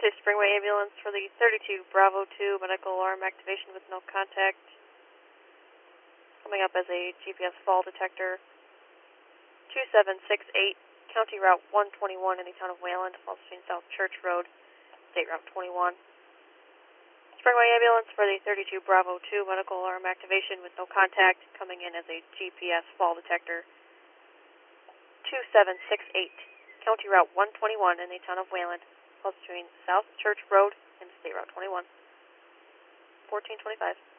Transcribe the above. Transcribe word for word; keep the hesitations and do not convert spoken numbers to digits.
This is Springway Ambulance for the thirty-two Bravo two medical alarm activation with no contact. Coming up as a G P S fall detector. two seven six eight, County Route one twenty-one in the town of Wayland, Falls Stream South Church Road, State Route twenty-one. Springway Ambulance for the thirty-two Bravo two medical alarm activation with no contact. Coming in as a G P S fall detector. two seven six eight, County Route one twenty-one in the town of Wayland, Falls Stream South Church Road, and State Route twenty-one. fourteen twenty-five.